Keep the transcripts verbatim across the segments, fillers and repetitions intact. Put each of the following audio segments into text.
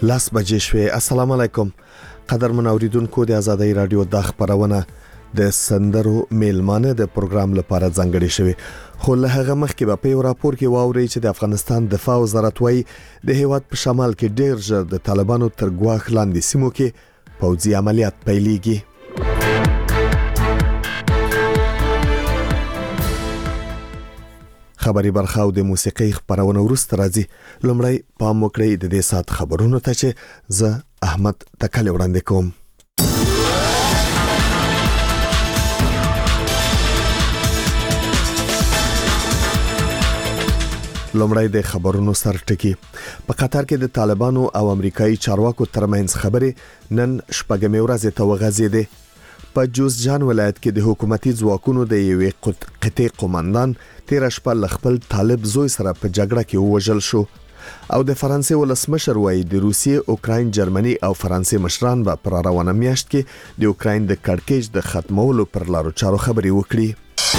لاس بجې شوې. السلام علیکم قدرمن اوریدونکو، د آزادۍ رادیو د خبرونه د سندرو میلمانه د پروګرام لپاره ځانګړي شوی، خو له هغه مخکې به په یو راپور کې واوري چې د افغانستان دفاع وزارت وايي د هیواد په شمال کې ډیر ژر د طالبانو تر ګواښ لاندې سیمو کې پوځي عملیات پیلېږي. خبري برخه او د موسیقي خبرونه ورسته راځي. لومړی پام وکړئ د دې سات خبرونو ته چې زه احمد تکل وړاندې کوم. لومړی د خبرونو سرټکی. په قطر کې د طالبانو او امریکایي چارواکو ترمنځ خبرې نن شپږمې ورځ ته وغځېدې. په جوزجان ولایت کې د حکومتي ځواکونو د یوې قطعې قومندان تیر شپه ل خپل طالب زوی سره په جګړه کې ووژل شو او د فرانسې ولسمشر وايي د روسیې، اوکراین، جرمني او فرانسې مشران به پر روانه میاشت کې د اوکراین د کړکېچ د ختمولو پر لارو چارو خبرې وکړي.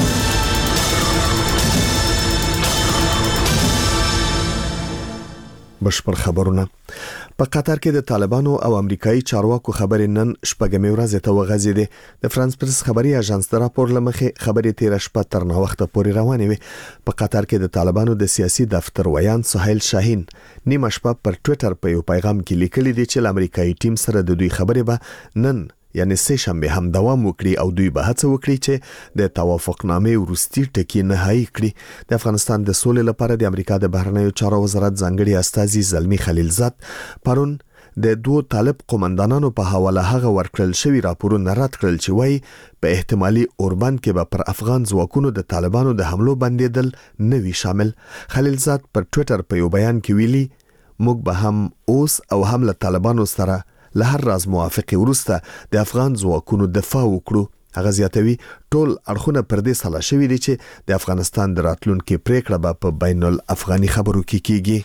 بشپړ خبرونه. په قطر کې د طالبانو او امریکایي چارواکو خبرې نن شپږمې ورځ ته وغځېدې. د فرانس پرس خبري اژانس د راپور لمخې خبرې تیر شپه تر نو وخت پورې روانې وي. په قطر کې د طالبانو د سیاسي دفتر ویان سهیل شاهین نیمه شپه پر ټوئیټر په یو پیغام کې لیکلي دي چې امریکایي ټیم سره د دوی خبرې به نن یعنی سه شنبه هم دوام وکړي او دوی به هڅه وکړي چې د توافقنامې وروستي ټکی نهایی کړي. د افغانستان د سولې لپاره د امریکا د بهرنیو چارو وزارت ځانګړي استازي زلمی خلیلزاد پرون د دوه طالب قومندانانو په حواله هغه ورکړل شوی راپورونه رد کړل چې وایي په احتمالي اوربند کې به پر افغان ځواکونو د طالبانو د حملو بندیدل نه وي شامل. خلیلزاد پر ټوئیټر په یو بیان کې ویلي موږ به هم اوس او هم له طالبانو سره له هر راز موافقه ورسته د افغان ځواکونو دفاع وکړو. هغه زیاتوي ټول اړخونه پر دې سلا شوی دي چې د افغانستان د راتلونکو پریکړه به په بین الافغاني خبرو کې کیږي.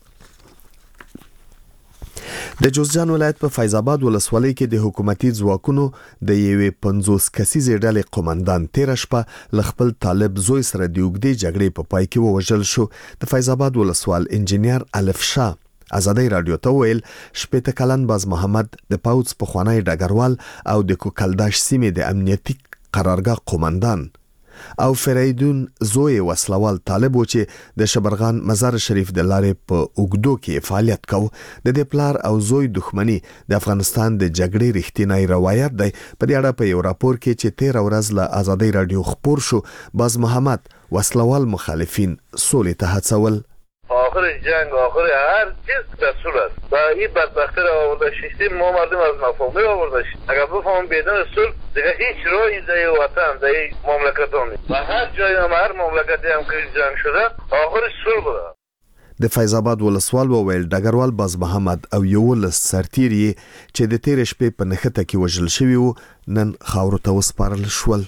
د جوزجان ولایت په فیض آباد ولسوالۍ کې د حکومتي ځواکونو د یوې پنځوس کسیزې ډلې قومندان تیر شپه ل خپل طالب زوی سره د اوږدې جګړې په پای کې ووژل شو. د فیض آباد ولسوال انجنیر الف شاه آزادۍ رادیو ته ویل شپږ کلن باز محمد د پاوڅ په خوانی ډګروال او د کوکلداش سیمې د امنیتي قرارګاه قومندان او فریدون زوی وسلوال طالب و چې د شبرغان مزار شریف د لارې په اوګدو کې فعالیت کو. د دې پلار او زوی دښمنی د افغانستان د جګړې رښتینی روایت دی. په دې اړه په یو راپور کې چې تیر ورځ له آزادۍ رادیو خبر شو، باز محمد وسلوال مخالفین سولې ته هڅول. آخر جنگ، آخر هر چیز دستور است و این بدبختی را آورده شیستیم. ما مردم از نفهمی آورده شید. اگر بفهم بیدن صلح دیگه هیچ راهی در وطن در مملکت هم نیست و هر جایی هم هر مملکتی هم که جنگ شده آخر صلح بوده. د فیض آباد ولسوال وویل ډګروال باز محمد او یو لس سرتیری چې د تیر شپې په نخته کې وژل شوی وو نن خاورو ته وسپارل شول.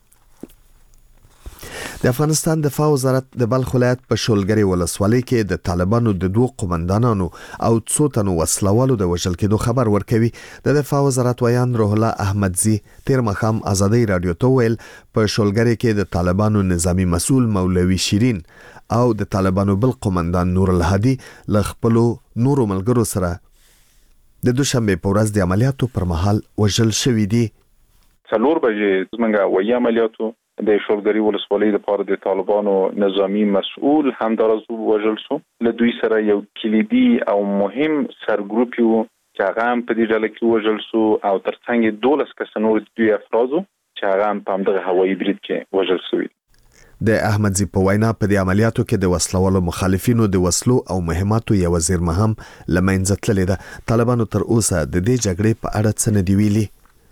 د افغانستان دفاع وزارت د بلخ ولایت په شولګری ولسوالۍ کې د طالبانو د دوه قومندانانو او څو تنو وسلوالو د وژل کېدو خبر ورکوي. د دفاع وزارت ویان روح الله احمدزي تیر مخام آزادۍ رادیو ته ویل په شولګری کې د طالبانو نظامی مسؤل مولوي شیرین او د طالبانو بل قومندان نور الهادي ل خپل نورو ملګرو سره د دوشنبه په ورځ د عملیاتو پر مهال وژل شوی دي. څلور بجې څنګه وایي عملیاتو د شولګری ولسوالۍ د پاره د طالبانو نظامی مسؤل هم درازو وژل شو. له دوی سره یو کلیدي او مهم سرګروپ یو چې هغه هم په دې ډله کې وژل شو او ترڅنګ دولس کس نور دوی افرادو چې هغه هم په همدغه هوایي برید کې وژل شوي. د احمدزي په وینا په دې عملیاتو کې د وسلوالو مخالفینو د وسلو او مهماتو یو وزیر مهم لمنځه تللی ده. طالبانو تر اوسه د دې جګړې په اړه څه نه دی ویلي.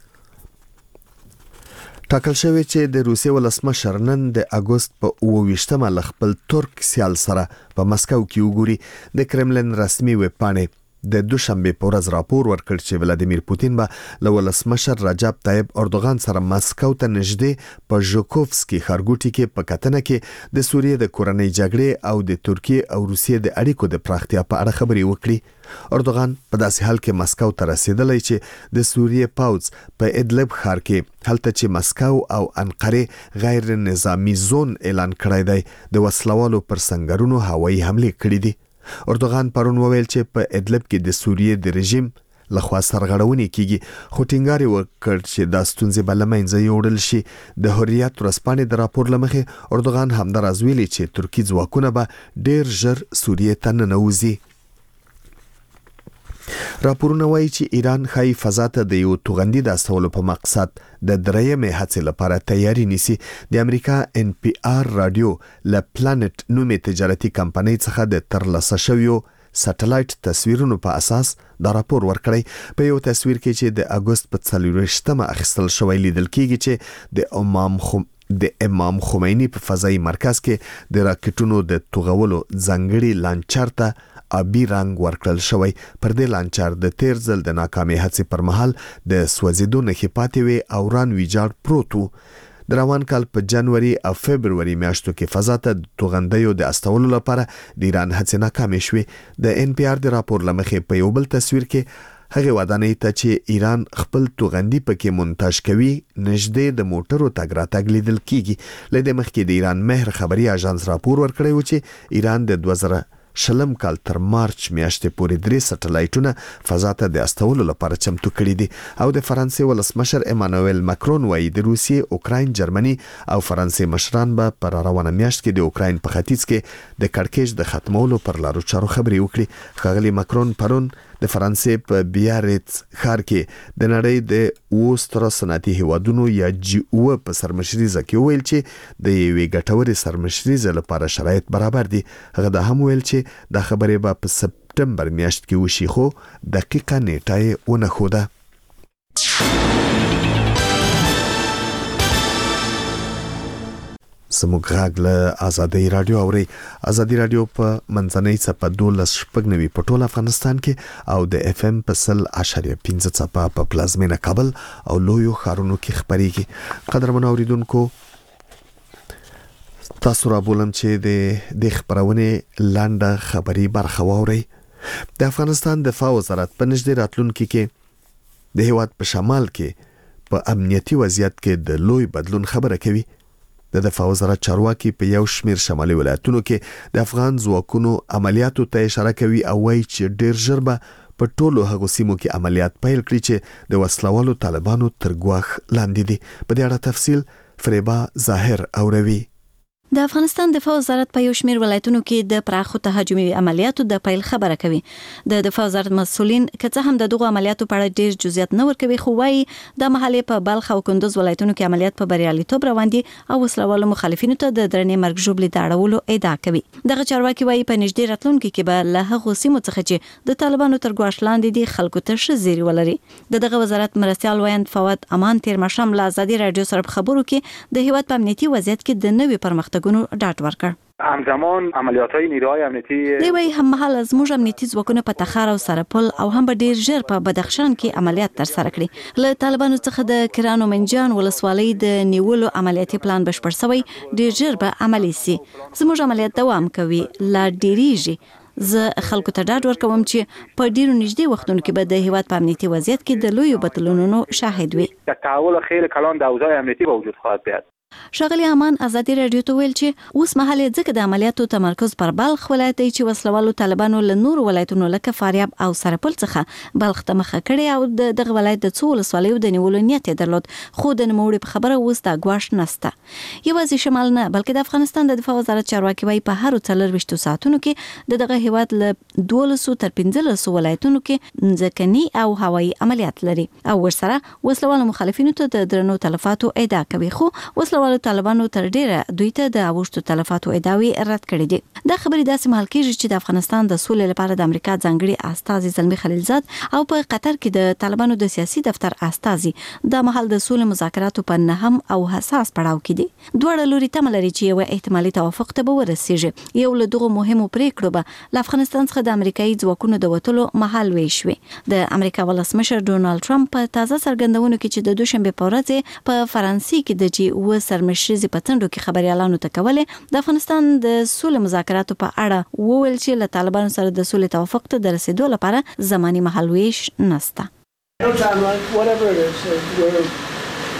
ټاکل شوی چې د روسیې ولسمشر نن د اگست په اوه ویشتمه ل خپل ترک سیال سره په مسکو کې وګوري. د کرملن رسمي ویب پاڼې د دوشنبه په ورځ راپور ورکړ چې ولادیمیر پوتین به له ولسمشر رجب طیب اردوغان سره مسکو ته نږدې په ژوکوفسکي ښارګوټي کې په کتنه کې د سوریې د کورنۍ جګړې او د ترکیې او روسیې د اړیکو د پراختیا په اړه خبرې وکړي. اردوغان په داسې حال کې مسکو ته رسیدلی چې د سوریې پوځ په ادلب ښار کې هلته چې مسکو او انقره غیر نظامی زون اعلان کړی دی د وسلوالو پر سنگرونو هوایي حمله کړې دي. اردوغان پرون وویل چې په ادلب کې د سوریې د رژیم لخوا سرغړونې کیږي خو ټینګار وکړ چې دا ستونزې به له منځه یوړل شي. د حریت ورځپاڼې د راپور له مخې اردوغان همداراز ویلي چې ترکي ځواکونه به ډېر ژر سوریې ته ننوځي. راپورونه وایي چې ایران ښایي فضا ته د یو توغندي د استولو په مقصد د درېیمې هڅې لپاره تیاری نیسي. د امریکا ان پی آر رادیو له پلانټ نومې تجارتي کمپنۍ څخه د ترلاسه شویو سټلایټ تصویرونو په اساس دا راپور ورکړی. په یو تصویر کې چې د اگست په څلوېښتمه اخیستل شوی لیدل کېږي چې د امام خم د امام خمینی په فضایي مرکز کې د راکټونو د توغولو ځانګړي لانچر ته آبي رنګ ورکړل شوی. پر دې لانچر د تیر ځل د ناکامۍ هڅې پر مهال د سوځېدو نښې پاتې وې او ران ویجاړ پروت و. د روان کال په جنوري او فبروري میاشتو کې فضا ته د توغندیو د استولو لپاره د ایران هڅې ناکامې شوې. د ان پی آر د راپور له مخې په یو بل تصویر کې هغه ودانۍ ته چې ایران خپل توغندي پکې مونتاژ کوي نږدې د موټرو تګ راتګ لیدل کیږي. له دې مخکې د ایران مهر خبري اژانس راپور ورکړی و چې ایران د دوه زره شلم کال تر مارچ میاشتې پورې درې سټلایټونه فضا ته د استولو لپاره چمتو کړي دي. او د فرانسې ولسمشر امانوئل ماکرون وایي د روسیې، اوکراین، جرمني او فرانسې مشران به پر روانه میاشت کې د اوکراین په ختیځ کې د کړکېچ د ختمولو پر لارو چارو خبرې وکړي. ښاغلي ماکرون پرون د فرانسې په بیاریتس ښار کې د نړۍ د اوو سترو صنعتي هیوادونو یا جی او په سرمشریزه کې ویل چې د یوې ګټورې سرمشریزه لپاره شرایط برابر دي. هغه دا هم ویل چې دا خبرې به په سپټمبر میاشت کې وشي خو دقیقه نیټه یې ونه ښوده. زموږ غږ له آزادۍ رادیو اوري. آزادۍ رادیو په منځنۍ څپه دولس شپږ نوي په ټول افغانستان کې او د اف ام په سل اشاریه پنځه څپه په پلازمینه کابل او لویو ښارونو کې خبرېږي. قدرمن اوریدونکو تاسو را بولم چې د د خبرونه لاندې خبري برخه واوري. د افغانستان دفاع وزارت په نږدې راتلونکي کې د هیواد په شمال کې په امنیتي وضعیت کې د لوی بدلون خبره کوي. د دفاع وزارت چارواکي په یو شمیر شمالي ولایتونو کې د افغان ځواکونو عملیاتو ته اشاره کوي او وایي چې ډیر ژر به په ټولو هغو سیمو کې عملیات پیل کړي چې د وسلوالو طالبانو تر ګواښ لاندې دي. په دې اړه تفصیل فریبا ظاهر اوروي. د افغانستان دفاع وزارت په یو شمیر ولایتونو کې د پراخو تهاجمي عملیاتو د پیل خبره کوي. د دفاع وزارت مسؤلین که څه هم د دغو عملیاتو په اړه ډیر جزئیات نه ورکوي خو وايي د محلي په بلخ او کندوز ولایتونو کې عملیات په بریالیتوب روان دي او وسلوالو مخالفینو ته د درنې مرګ ژوبلې د اړولو ادعا کوي. دغه چارواکي وايي په نږدې راتلونکي کې به له هغو سیمو څخه چې د طالبانو تر ګواښ لاندې دي خلکو ته ښه زیری ولري. د دغه وزارت مرستیال ویاند فواد امان تیر ماښام له آزادۍ رادیو سره په خبرو کې د هیواد په امنیتي وضعیت کې د نوي پرمختګونو ډاډ ورکړ. همزمان عملیات‌های نیروهای امنیتی دی وی هم مهال از موږ امنیتي ځواکونه په تخار او سرپل او هم به ډیر ژر په بدخشان کې عملیات تر سره کړي. له طالبانو څخه د کرانو منجان ولسوالۍ د نیولو عملیاتي پلان بشپړ شوی ډیر ژر به عملی سي. زموږ عملیات دوام کوي لا ډیریږي. زه خلکو ته ډاډ ورکوم چې په ډیرو نږدې وختونو کې به د هیواد په امنیتي وضعیت کې د لویو بدلونونو شاهد وي. تحول خیلی کلان در اوضاع امنیتی به وجود خواهد بیاید. ښاغلي امان آزادۍ رادیو ته ویل چې اوس مهال ځکه د عملیاتو تمرکز پر بلخ ولایت دی چې وسلوالو طالبانو له نورو ولایتونو لکه فاریاب او سرپل څخه بلخ ته مخه کړې او دغه ولایت د څو ولسوالیو د نیولو نیت یې درلود خو د نوموړي په خبره اوس دا ګواښ نسته. یوازې شمال نه بلکې د افغانستان د دفاع وزارت چارواکي وايي په هر څلرویشتو ساعتونو کې د دغه هیواد له دولسو تر پنځلسو ولایتونو کې ځمکني او هوایي عملیات لري او ورسره وسلوالو مخالفینو ته د درنو تلفاتو ادعا کوي خو وسلوالو طالبانو تر ډیره دوی ته د اوښتو تلفاتو ادعاوې رد کړې دي. دا خبرې داسې مهال کېږي چې د افغانستان د سولې لپاره د امریکا ځانګړي استازي زلمي خلیلزاد او په قطر کې د طالبانو د سیاسي دفتر استازي د مهال د سولې مذاکراتو په نهم او حساس پړاو کې دي. دواړه لوري تمه لري چې یو احتمالي توافق ته به ورسیږي. یو له دغو مهمو پریکړو به له افغانستان څخه د امریکایي ځواکونو د وتلو مهال وشوي. د امریکا ولسمشر ډونالد ټرمپ په تازه څرګندونو کې چې د دوشنبه په ورځ په فرانسې کې د جی او سرمشر شریزي په تندو کې خبريالانو ته کولې د افغانستان د سولې مذاکراتو په اړه وویل چې له طالبانو سره د سولې توافق ته د رسیدو لپاره زماني مهالويش نشته.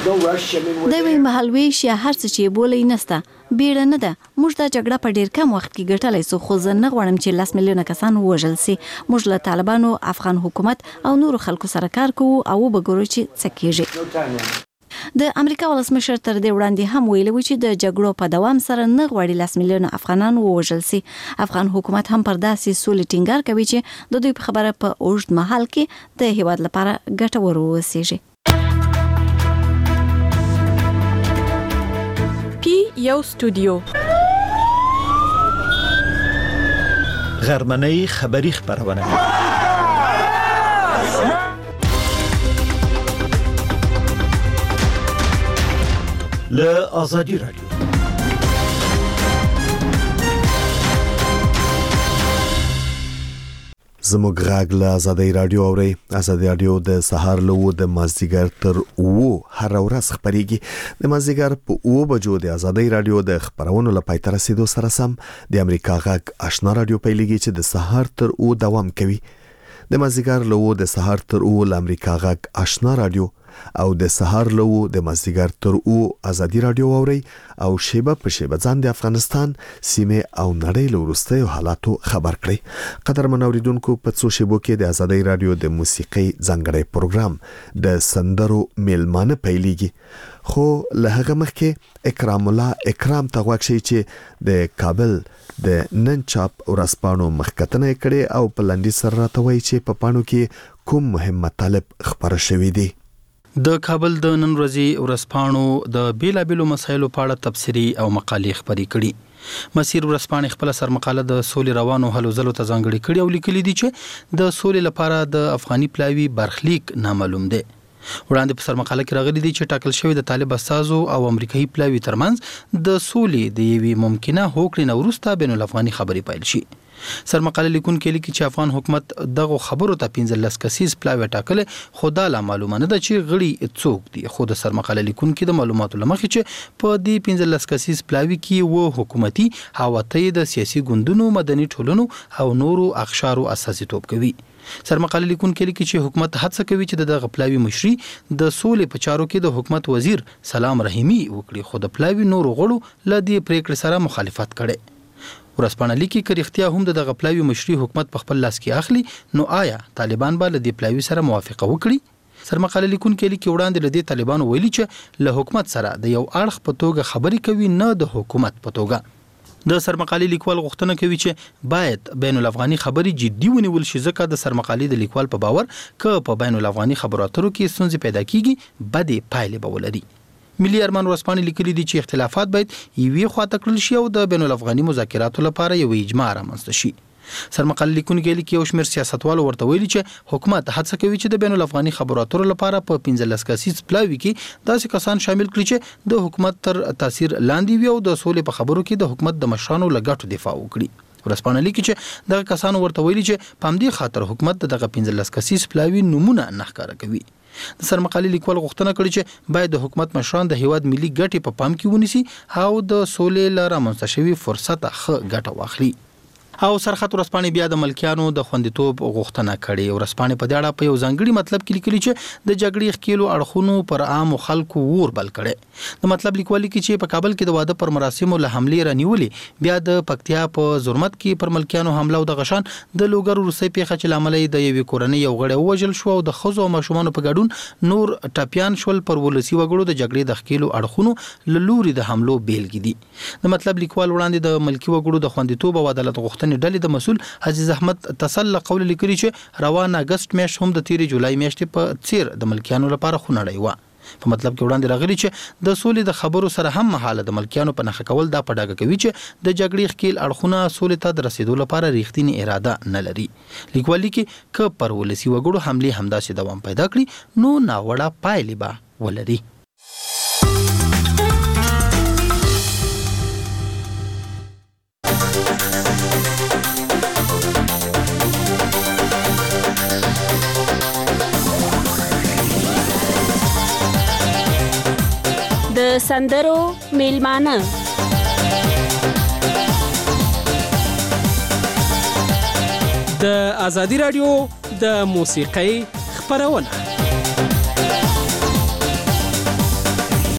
دوی مهالويش یا هر څه چې بولې نسته بیړه نه ده. موږ دا جګړه په ډیر کم وخت کې ګټلای سو، خو زه نه غواړم چې لاس میلیونه کسان ووژل سي. موږ له طالبانو، افغان حکومت او نورو خلکو سره کار کوو او وګورو چې څه کیږي. د امریکا ولسمشر تر دې وړاندې هم ویلي و چې د جګړو په دوام سره نه غواړي لاس میلیونه افغانان ووژل سي. افغان حکومت هم پر داسې سولې ټینګار کوي چې د دوی په خبره په اوږد مهال کې د هیواد لپاره ګټور ووسیږي. پی یو استودیو غرمنۍ خبری خبرونه له آزادی رادیو. زموږ غږ له آزادی رادیو اوري. آزادی رادیو د سهار له و د مازدیګر تر و هر ورځ خبريږي. د مازدیګر په و بجو د آزادی رادیو د خبرونو لپاره تر رسیدو سره سم د امریکا غږ آشنا رادیو پیلېږي چې د سهار تر و دوام کوي. د مازدیګر له و د سهار تر و د امریکا غږ آشنا رادیو او د سهار له و د مازدیګر تر و آزادی رادیو اوري او شیبه په شیبه ځان د افغانستان سیمه او نړۍ له وروستیو حالاتو خبر کړي. قدر منوریدونکو په څو شیبو کې د آزادی رادیو د موسیقي ځانګړی پروګرام د سندرو میلمانه پیلېږي. خو له هغه مخکې اکرام الله اکرام ته غواړي چې د کابل د نن چاپ ورځپاڼو مخکتنه کړي او په لنډي سره راته وایي چې په پاڼو کې کوم مهم مطالب خبره شوي دي. د کابل د نن ورځې ورځپاڼو د بیلابیلو مسایلو په اړه تبصري او مقالې خبرې کړي. مسیر ورځپاڼې خپل سرمقاله د سولې روانو هلو ځلو ته ځانګړې کړي او لیکلي دي چې د سولې لپاره د افغاني پلاوي برخلیک نامعلوم دی. وړاندې په سرمقاله کې راغلي دي چې ټاکل شوی د طالب استازو او امریکایي پلاوي ترمنځ د سولې د یوې ممکنه هوکړې نه وروسته بین الافغاني خبرې پیل شي. سرمقاله لیکونکي لیکي چې افغان حکومت دغه خبرو ته پنځلس کسیز پلاوی ټاکل، خو دا لا معلومه نه ده چې غړي څوک دي. خو د سرمقاله لیکونکي د معلوماتو لمخې چې په دې پنځلس کسیز پلاوی کې و حکومتي حواته د سیاسي ګوندونو، مدني ټولنو او نورو اقشارو اساسیتوب کوي. سرمقاله لیکونکي لیکي چې حکومت هڅه کوي چې دغه پلاوی مشري د سولې په چارو کې د حکومت وزیر سلام رحیمی وکړي، خو د پلاوی نورو غړو له دې پریکړې سره مخالفت کړي. ورځپاڼه لیکي چې اختیار هم دغه پلاوی مشري حکومت په خپل لاس کې اخلي، نو آیا طالبان به له دې پلاوی سره موافقه وکړي؟ سرمقاله لیکونکي لیکي وړاندې له دې طالبانو ویلي چې له حکومت سره د یو اړخ په توګه خبرې کوي، نه د حکومت په توګه. د سرمقالي لیکوال غوښتنه کوي چې باید بین الافغاني خبري جدي ونیول شي، ځکه د سرمقالي د لیکوال په باور ک په بین الافغاني خبرو اترو کې ستونزې پیدا کیږي، بدې پایلې به ولري. ملي ارمان ورځپاڼې لیکلي دي چې اختلافات باید یوې خواته کړل شي او د بین الافغاني مذاکراتو لپاره یو اجماع رامنځته شي. سرمقالي لیکونکي لیکي یو شمېر سیاستوالو ورته ویلي چې حکومت هڅه کوي چې د بین الافغاني خبرو اترو لپاره په پنځلس کسیز پلاوي کې داسې کسان شامل کړي چې د حکومت تر تاثیر لاندې وي او د سولې په خبرو کې د حکومت د مشرانو له ګټو دفاع وکړي. ورځپاڼه لیکي چې دغه کسانو ورته ویلي چې په همدې خاطر حکومت دغه پنځلس کسیز پلاوي نمونه نه ښکاره کوي. د سرمقالي لیکوال غوښتنه کړې چې باید د حکومت مشران د هیواد ملي ګټې په پام کې ونیسي او د سولې له رامنځته شوي فرصت ښه ګټه واخلي. او سرخط ورځپاڼې بیا د ملکیانو د خوندیتوب غوښتنه کړې. ورځپاڼې په دې اړه په یو ځانګړي مطلب کې لیکلي چې د جګړې ښکېلو اړخونو پر عامو خلکو اور بل کړي. د مطلب لیکوال لیکي چې په کابل کې د واده پر مراسمو له حملې رانیولې، بیا د پکتیا په زرمت کې پر ملکیانو حمله او د غشان د لوګر روسي پیښه چې لامل د یوې کورنۍ یو غړی ووژل شو او د ښځو او ماشومانو په ګډون نور ټاپیان شول، پر ولسي وګړو د جګړې د ښکېلو اړخونو له لوري د حملو بیلګې دي. د مطلب لیکوال وړاندې د ملکي وګړو د خوندیتوب او عدالت غوښتنې ډلې د مسؤل عزیز احمد تسل قول لیکلي چې روان اگست میاشت هم د تیرې جولای میاشتې په څیر د ملکیانو لپاره خونړۍ وه. په مطلب کې وړاندې راغلي چې د سولې د خبرو سره هم مهاله د ملکیانو په نښه کول دا په ډاګه کوي چې د جګړې ښکېل اړخونه سولې ته د رسیدو لپاره ریښتینې اراده نه لري. لیکوال لیکي که پر ولسي وګړو حملې همداسې دوام پیدا کړي نو ناوړه پایلې به ولري. د سندرو میلمانه د آزادی رادیو د موسیقۍ خبرونه